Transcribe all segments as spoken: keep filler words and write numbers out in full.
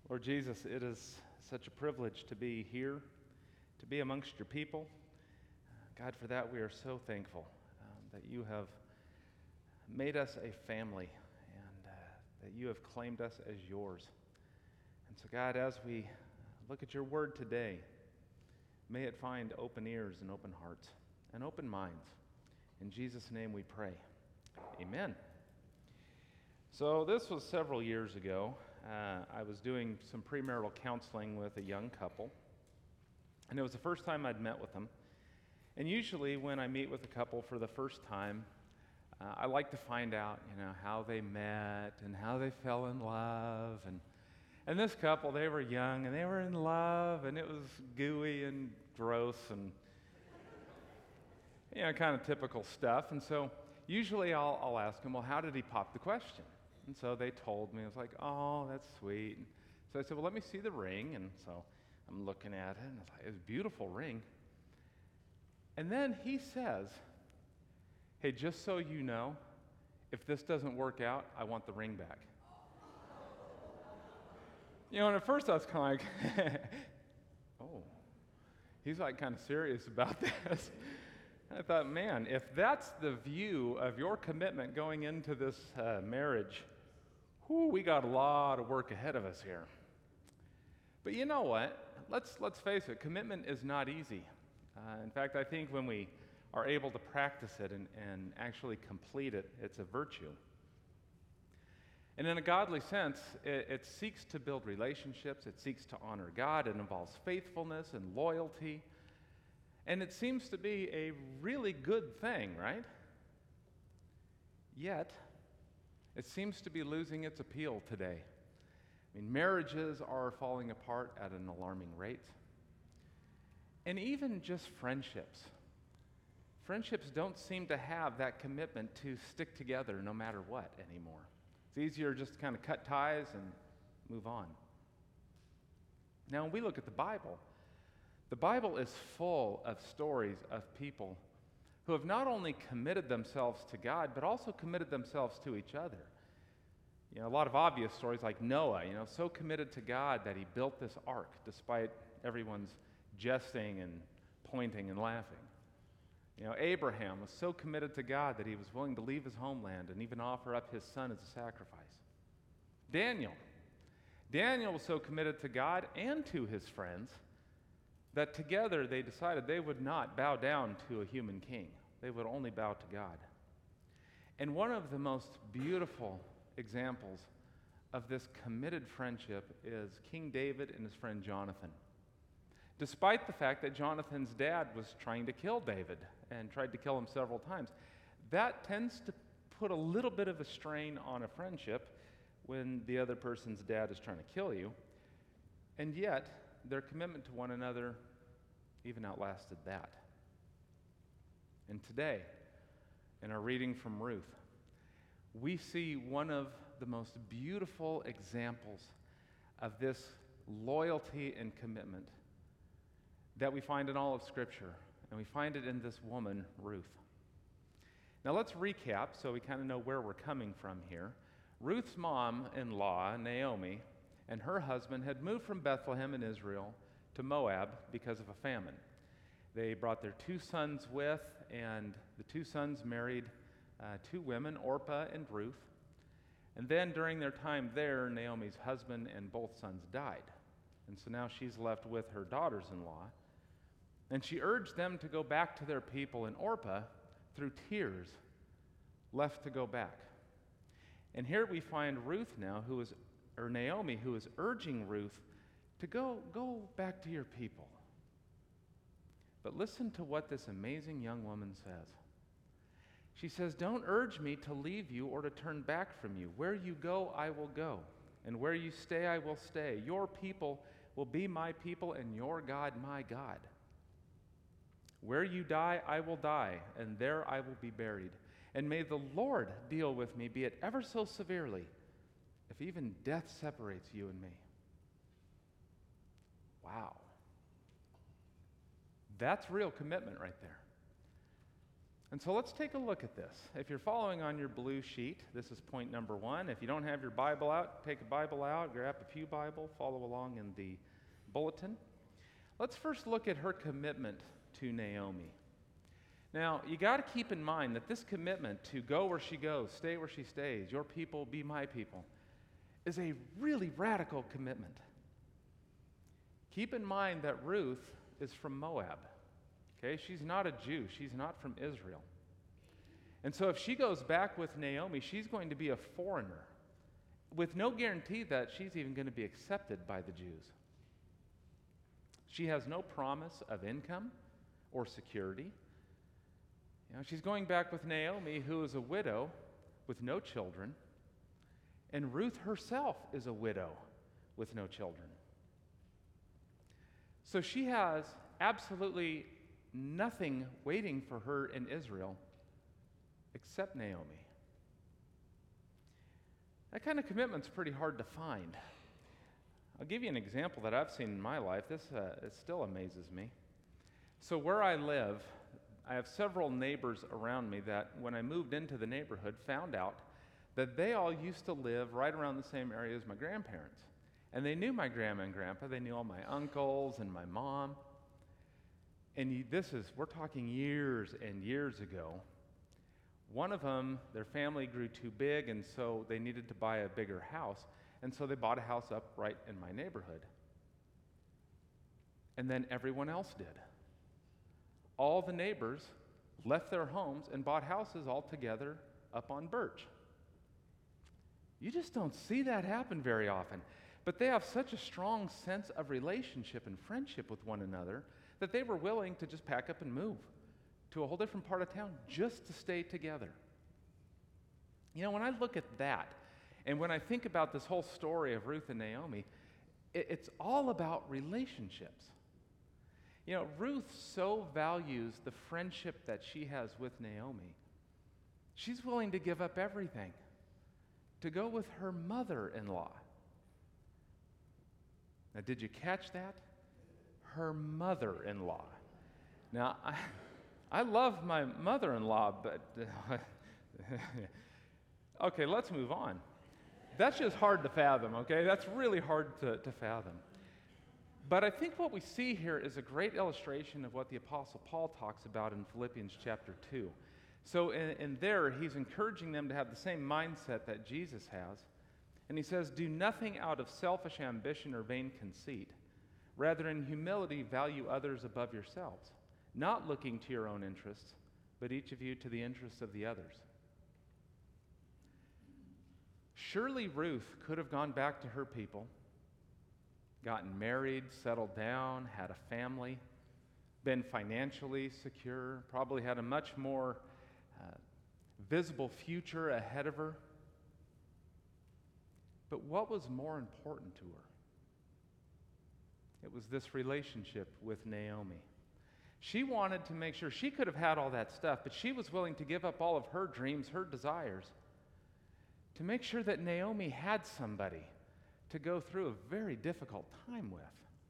Lord Jesus, it is such a privilege to be here, to be amongst your people. God, for that we are so thankful um, that you have made us a family and uh, that you have claimed us as yours. And so, God, as we look at your word today, may it find open ears and open hearts and open minds. In Jesus' name we pray. Amen. So this was several years ago. Uh, I was doing some premarital counseling with a young couple, and it was the first time I'd met with them. And usually when I meet with a couple for the first time, uh, I like to find out, you know, how they met and how they fell in love. And and this couple, they were young and they were in love, and it was gooey and gross and, you know, kind of typical stuff. And so usually I'll, I'll ask them, well, how did he pop the question? And so they told me. I was like, oh, that's sweet. And so I said, well, let me see the ring. And so I'm looking at it, and it's like, it's a beautiful ring. And then he says, hey, just so you know, if this doesn't work out, I want the ring back. You know, and at first I was kind of like, oh, he's like kind of serious about this. I thought, man, if that's the view of your commitment going into this uh, marriage, whew, we got a lot of work ahead of us here. But you know what? Let's let's face it, commitment is not easy. Uh, in fact, I think when we are able to practice it and, and actually complete it, it's a virtue. And in a godly sense, it, it seeks to build relationships, it seeks to honor God, it involves faithfulness and loyalty. And it seems to be a really good thing, right? Yet, it seems to be losing its appeal today. I mean, marriages are falling apart at an alarming rate. And even just friendships. Friendships don't seem to have that commitment to stick together no matter what anymore. It's easier just to kind of cut ties and move on. Now, when we look at the Bible, the Bible is full of stories of people who have not only committed themselves to God, but also committed themselves to each other. You know, a lot of obvious stories like Noah, you know, so committed to God that he built this ark despite everyone's jesting and pointing and laughing. You know, Abraham was so committed to God that he was willing to leave his homeland and even offer up his son as a sacrifice. Daniel. Daniel was so committed to God and to his friends that together they decided they would not bow down to a human king. They would only bow to God. And one of the most beautiful examples of this committed friendship is King David and his friend Jonathan. Despite the fact that Jonathan's dad was trying to kill David and tried to kill him several times, that tends to put a little bit of a strain on a friendship when the other person's dad is trying to kill you. And yet, their commitment to one another even outlasted that. And today, in our reading from Ruth, we see one of the most beautiful examples of this loyalty and commitment that we find in all of Scripture, and we find it in this woman, Ruth. Now let's recap so we kind of know where we're coming from here. Ruth's mom-in-law, Naomi, and her husband had moved from Bethlehem in Israel to Moab because of a famine. They brought their two sons with, and the two sons married uh, two women, Orpah and Ruth. And then during their time there, Naomi's husband and both sons died. And so now she's left with her daughters-in-law. And she urged them to go back to their people, and Orpah, through tears, left to go back. And here we find Ruth now, who is or Naomi, who is urging Ruth to go, go back to your people. But listen to what this amazing young woman says. She says, don't urge me to leave you or to turn back from you. Where you go, I will go, and where you stay, I will stay. Your people will be my people, and your God, my God. Where you die, I will die, and there I will be buried. And may the Lord deal with me, be it ever so severely, if even death separates you and me. Wow. That's real commitment right there. And so let's take a look at this. If you're following on your blue sheet, this is point number one. If you don't have your Bible out, take a Bible out, grab a pew Bible, follow along in the bulletin. Let's first look at her commitment to Naomi. Now, you got to keep in mind that this commitment to go where she goes, stay where she stays, your people be my people, is a really radical commitment. Keep in mind that Ruth is from Moab. Okay, she's not a Jew. She's not from Israel. And so if she goes back with Naomi, she's going to be a foreigner with no guarantee that she's even going to be accepted by the Jews. She has no promise of income or security. You know, she's going back with Naomi, who is a widow with no children, and Ruth herself is a widow with no children. So she has absolutely nothing waiting for her in Israel except Naomi. That kind of commitment's pretty hard to find. I'll give you an example that I've seen in my life. This uh, it still amazes me. So where I live, I have several neighbors around me that when I moved into the neighborhood found out that they all used to live right around the same area as my grandparents. And they knew my grandma and grandpa. They knew all my uncles and my mom. And you, this is, we're talking years and years ago. One of them, their family grew too big, and so they needed to buy a bigger house. And so they bought a house up right in my neighborhood. And then everyone else did. All the neighbors left their homes and bought houses all together up on Birch. You just don't see that happen very often. But they have such a strong sense of relationship and friendship with one another that they were willing to just pack up and move to a whole different part of town just to stay together. You know, when I look at that, and when I think about this whole story of Ruth and Naomi, it, it's all about relationships. You know, Ruth so values the friendship that she has with Naomi. She's willing to give up everything to go with her mother-in-law. Now, did you catch that? Her mother-in-law. Now, I, I love my mother-in-law, but okay, let's move on. That's just hard to fathom, okay? That's really hard to, to fathom. But I think what we see here is a great illustration of what the Apostle Paul talks about in Philippians chapter two. So in, in there, he's encouraging them to have the same mindset that Jesus has. And he says, do nothing out of selfish ambition or vain conceit. Rather, in humility, value others above yourselves, not looking to your own interests, but each of you to the interests of the others. Surely Ruth could have gone back to her people, gotten married, settled down, had a family, been financially secure, probably had a much more uh, visible future ahead of her. But what was more important to her? It was this relationship with Naomi. She wanted to make sure she could have had all that stuff, but she was willing to give up all of her dreams, her desires, to make sure that Naomi had somebody to go through a very difficult time with.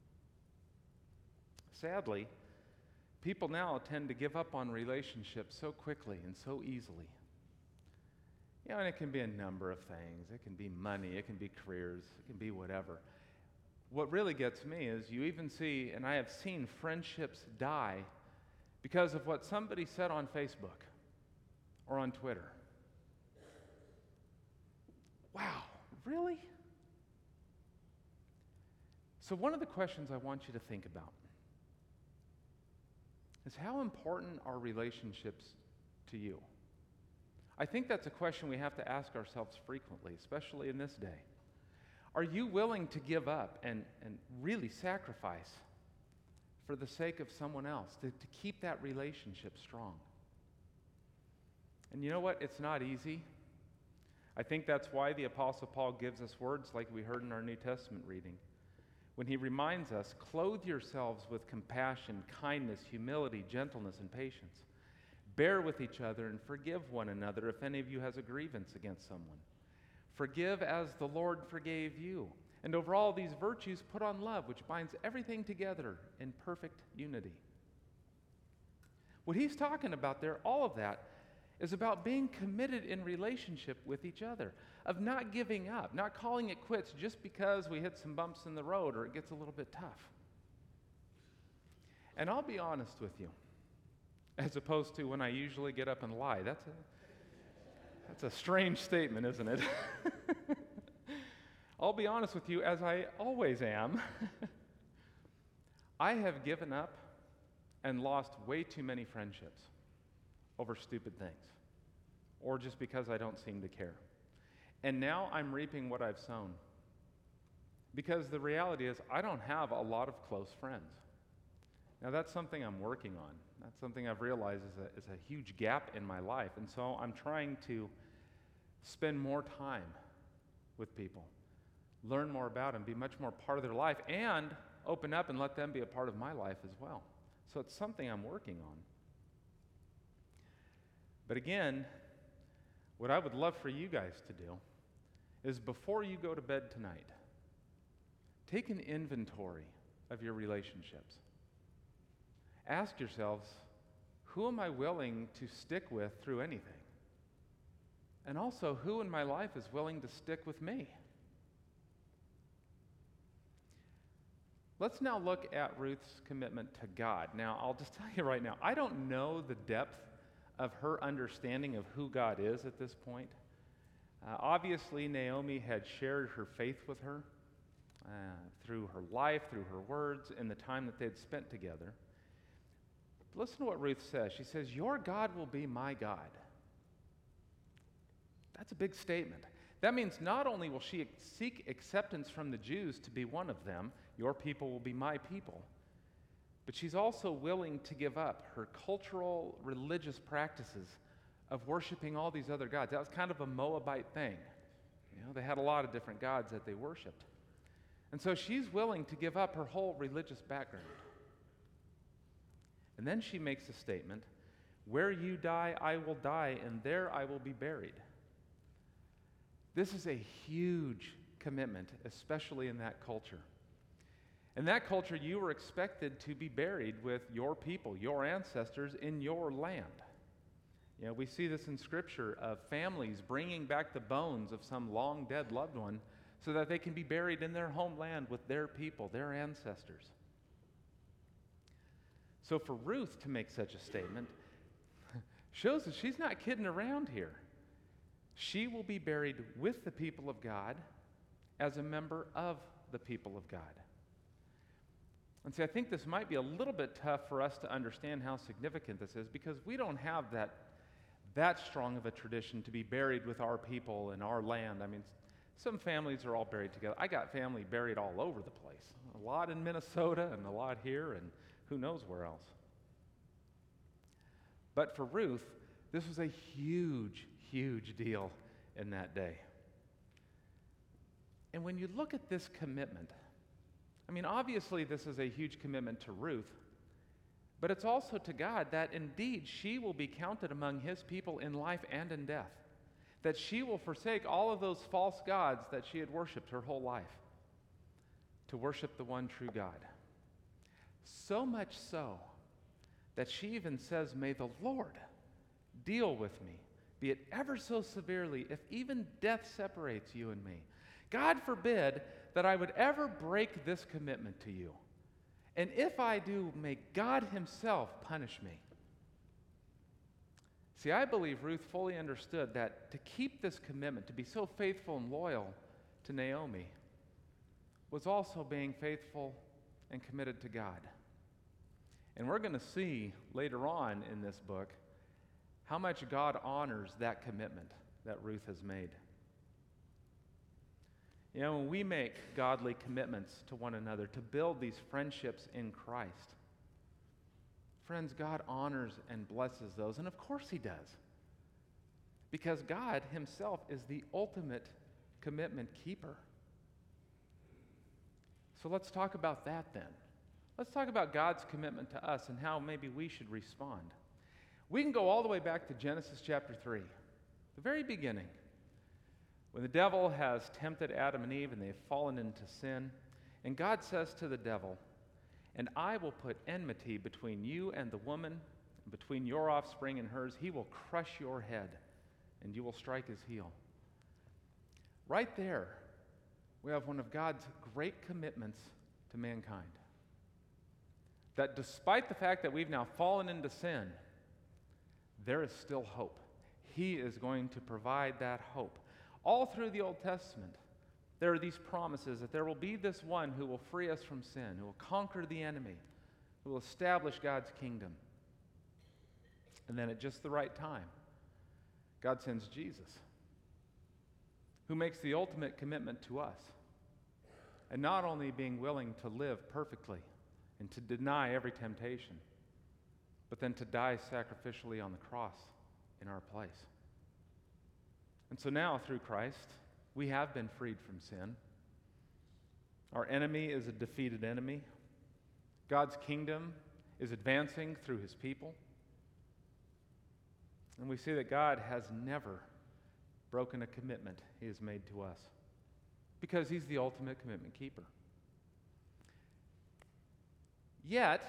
Sadly, people now tend to give up on relationships so quickly and so easily. You know, and it can be a number of things. It can be money, it can be careers, it can be whatever. What really gets me is you even see, and I have seen friendships die because of what somebody said on Facebook or on Twitter. Wow, really? So one of the questions I want you to think about is how important are relationships to you? I think that's a question we have to ask ourselves frequently, especially in this day. Are you willing to give up and, and really sacrifice for the sake of someone else, to, to keep that relationship strong? And you know what? It's not easy. I think that's why the Apostle Paul gives us words like we heard in our New Testament reading, when he reminds us, clothe yourselves with compassion, kindness, humility, gentleness, and patience. Bear with each other and forgive one another if any of you has a grievance against someone. Forgive as the Lord forgave you. And over all these virtues, put on love, which binds everything together in perfect unity. What he's talking about there, all of that, is about being committed in relationship with each other, of not giving up, not calling it quits just because we hit some bumps in the road or it gets a little bit tough. And I'll be honest with you, as opposed to when I usually get up and lie. That's a, that's a strange statement, isn't it? I'll be honest with you, as I always am. I have given up and lost way too many friendships over stupid things, or just because I don't seem to care. And now I'm reaping what I've sown. Because the reality is, I don't have a lot of close friends. Now, that's something I'm working on. That's something I've realized is a, is a huge gap in my life. And so I'm trying to spend more time with people, learn more about them, be much more part of their life, and open up and let them be a part of my life as well. So it's something I'm working on. But again, what I would love for you guys to do is before you go to bed tonight, take an inventory of your relationships. Ask yourselves, who am I willing to stick with through anything? And also, who in my life is willing to stick with me? Let's now look at Ruth's commitment to God. Now, I'll just tell you right now, I don't know the depth of her understanding of who God is at this point. Uh, obviously, Naomi had shared her faith with her uh, through her life, through her words, and the time that they'd spent together. But listen to what Ruth says. She says, "Your God will be my God." That's a big statement. That means not only will she seek acceptance from the Jews to be one of them, your people will be my people, but she's also willing to give up her cultural, religious practices of worshiping all these other gods. That was kind of a Moabite thing. You know, they had a lot of different gods that they worshiped. And so she's willing to give up her whole religious background. And then she makes a statement, "Where you die, I will die, and there I will be buried." This is a huge commitment, especially in that culture. In that culture, you were expected to be buried with your people, your ancestors, in your land. You know, we see this in Scripture of families bringing back the bones of some long-dead loved one so that they can be buried in their homeland with their people, their ancestors. So for Ruth to make such a statement shows that she's not kidding around here. She will be buried with the people of God as a member of the people of God. And see, I think this might be a little bit tough for us to understand how significant this is because we don't have that, that strong of a tradition to be buried with our people and our land. I mean, some families are all buried together. I got family buried all over the place. A lot in Minnesota and a lot here and who knows where else. But for Ruth, this was a huge, huge deal in that day. And when you look at this commitment, I mean, obviously this is a huge commitment to Ruth, but it's also to God that indeed she will be counted among his people in life and in death, that she will forsake all of those false gods that she had worshiped her whole life to worship the one true God. So much so that she even says, "May the Lord deal with me, be it ever so severely, if even death separates you and me. God forbid that I would ever break this commitment to you. And if I do, may God himself punish me." See, I believe Ruth fully understood that to keep this commitment, to be so faithful and loyal to Naomi, was also being faithful and committed to God. And we're going to see later on in this book how much God honors that commitment that Ruth has made. You know, when we make godly commitments to one another to build these friendships in Christ, friends, God honors and blesses those, and of course he does. Because God himself is the ultimate commitment keeper. So let's talk about that then. Let's talk about God's commitment to us and how maybe we should respond. We can go all the way back to Genesis chapter three, the very beginning, when the devil has tempted Adam and Eve and they've fallen into sin. And God says to the devil, "And I will put enmity between you and the woman, Between your offspring and hers, he will crush your head, and you will strike his heel. Right there, we have one of God's great commitments to mankind. That despite the fact that we've now fallen into sin, there is still hope. He is going to provide that hope. All through the Old Testament, there are these promises that there will be this one who will free us from sin, who will conquer the enemy, who will establish God's kingdom. And then at just the right time, God sends Jesus, who makes the ultimate commitment to us. And not only being willing to live perfectly and to deny every temptation, but then to die sacrificially on the cross in our place. And so now, through Christ, we have been freed from sin. Our enemy is a defeated enemy. God's kingdom is advancing through his people. And we see that God has never broken a commitment he has made to us, because he's the ultimate commitment keeper. Yet,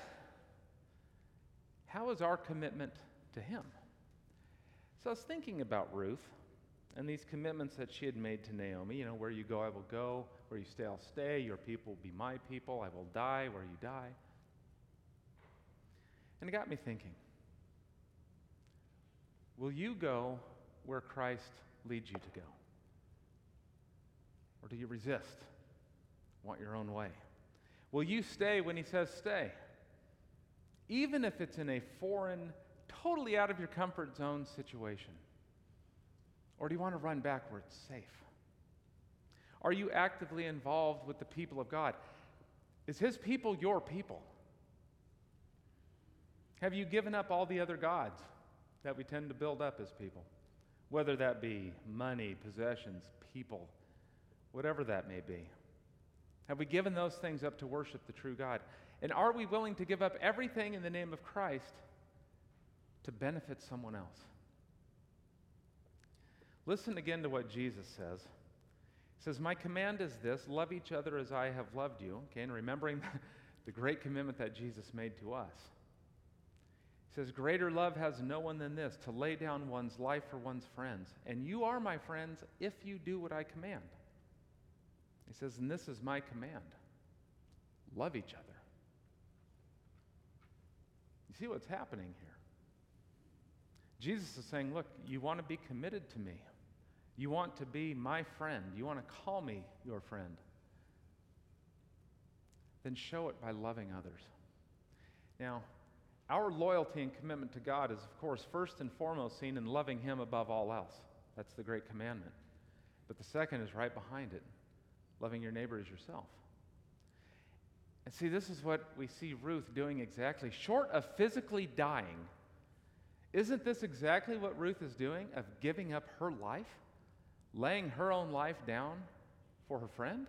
how is our commitment to him? So I was thinking about Ruth and these commitments that she had made to Naomi. You know, where you go, I will go. Where you stay, I'll stay. Your people will be my people. I will die where you die. And it got me thinking, will you go where Christ leads you to go? Or do you resist? Want your own way? Will you stay when he says stay? Even if it's in a foreign, totally out of your comfort zone situation? Or do you want to run back where it's safe? Are you actively involved with the people of God? Is his people your people? Have you given up all the other gods that we tend to build up as people? Whether that be money, possessions, people, whatever that may be. Have we given those things up to worship the true God? And are we willing to give up everything in the name of Christ to benefit someone else? Listen again to what Jesus says. He says, my command is this, love each other as I have loved you. Okay, and remembering the great commitment that Jesus made to us. He says, greater love has no one than this, to lay down one's life for one's friends. And you are my friends if you do what I command. He says, and this is my command. Love each other. You see what's happening here? Jesus is saying, look, you want to be committed to me. You want to be my friend. You want to call me your friend. Then show it by loving others. Now, our loyalty and commitment to God is, of course, first and foremost seen in loving him above all else. That's the great commandment. But the second is right behind it, loving your neighbor as yourself. And see, this is what we see Ruth doing exactly. Short of physically dying, isn't this exactly what Ruth is doing, of giving up her life, laying her own life down for her friend?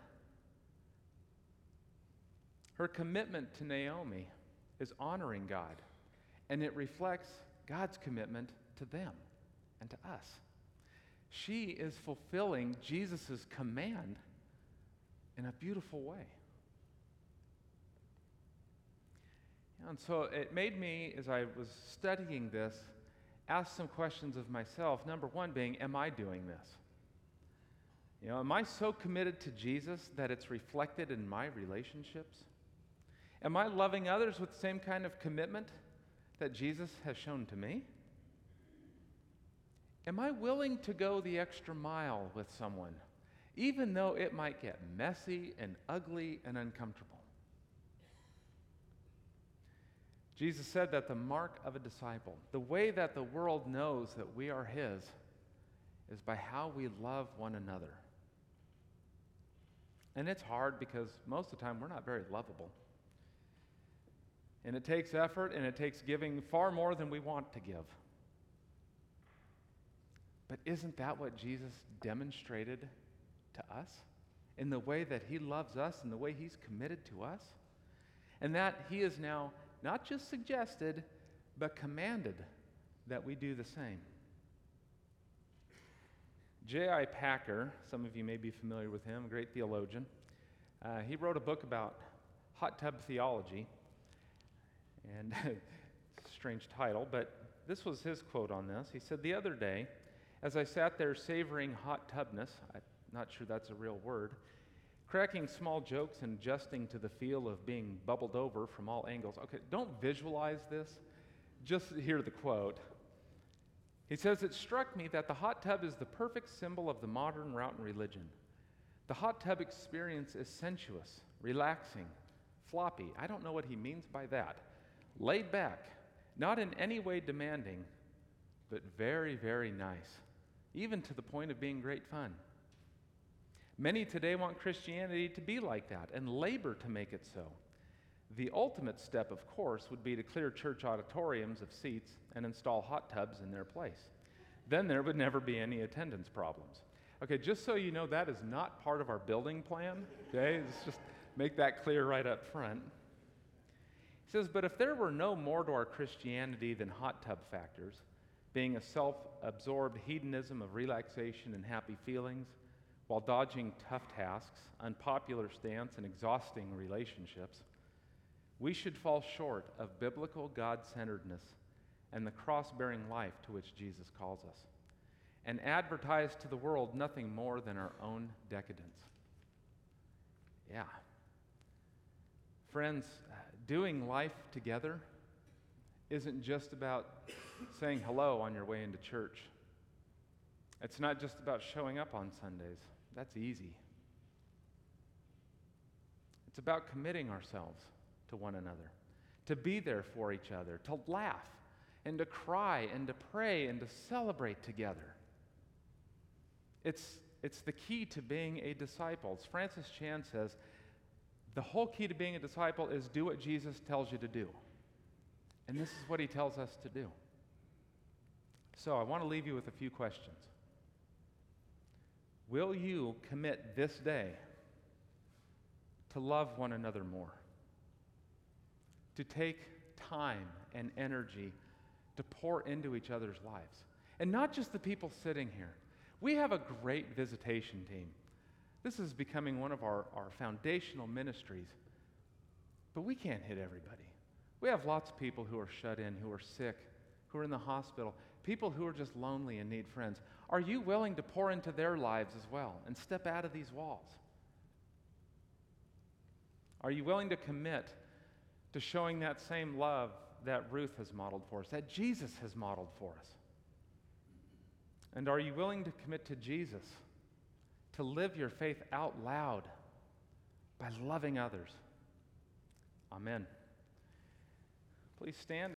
Her commitment to Naomi is honoring God, and it reflects God's commitment to them and to us. She is fulfilling Jesus' command in a beautiful way. And so it made me, as I was studying this, ask some questions of myself. Number one being, am I doing this? You know, am I so committed to Jesus that it's reflected in my relationships? Am I loving others with the same kind of commitment that Jesus has shown to me? Am I willing to go the extra mile with someone, even though it might get messy and ugly and uncomfortable? Jesus said that the mark of a disciple, the way that the world knows that we are his, is by how we love one another. And it's hard because most of the time we're not very lovable. And it takes effort and it takes giving far more than we want to give. But isn't that what Jesus demonstrated to us? In the way that he loves us and the way he's committed to us? And that he is now not just suggested, but commanded that we do the same. J I Packer, some of you may be familiar with him, a great theologian. Uh, he wrote a book about hot tub theology. And strange title, but this was his quote on this. He said, "The other day, as I sat there savoring hot tubness," I'm not sure that's a real word, "cracking small jokes and adjusting to the feel of being bubbled over from all angles." Okay, don't visualize this. Just hear the quote. He says, "It struck me that the hot tub is the perfect symbol of the modern route in religion. The hot tub experience is sensuous, relaxing, floppy." I don't know what he means by that. "Laid back, not in any way demanding, but very, very nice, even to the point of being great fun. Many today want Christianity to be like that and labor to make it so. The ultimate step, of course, would be to clear church auditoriums of seats and install hot tubs in their place. Then there would never be any attendance problems." Okay, just so you know, that is not part of our building plan, okay? Let's just make that clear right up front. He says, "But if there were no more to our Christianity than hot tub factors, being a self-absorbed hedonism of relaxation and happy feelings, while dodging tough tasks, unpopular stance, and exhausting relationships, we should fall short of biblical God-centeredness and the cross-bearing life to which Jesus calls us, and advertise to the world nothing more than our own decadence." Yeah. Friends, doing life together isn't just about saying hello on your way into church. It's not just about showing up on Sundays. That's easy. It's about committing ourselves to one another, to be there for each other, to laugh and to cry and to pray and to celebrate together. It's, it's the key to being a disciple. As Francis Chan says, the whole key to being a disciple is do what Jesus tells you to do. And this is what he tells us to do. So I want to leave you with a few questions. Will you commit this day to love one another more? To take time and energy to pour into each other's lives? And not just the people sitting here. We have a great visitation team. This is becoming one of our, our foundational ministries. But we can't hit everybody. We have lots of people who are shut in, who are sick, who are in the hospital, people who are just lonely and need friends. Are you willing to pour into their lives as well and step out of these walls? Are you willing to commit to showing that same love that Ruth has modeled for us, that Jesus has modeled for us? And are you willing to commit to Jesus, to live your faith out loud by loving others? Amen. Please stand.